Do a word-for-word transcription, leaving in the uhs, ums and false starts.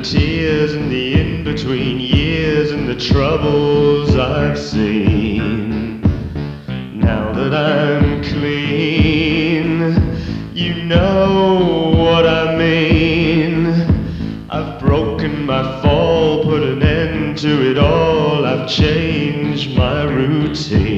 tears and the in-between years and the troubles I've seen. Now that I'm clean, you know what I mean. I've broken my fall, put an end to it all. I've changed my routine.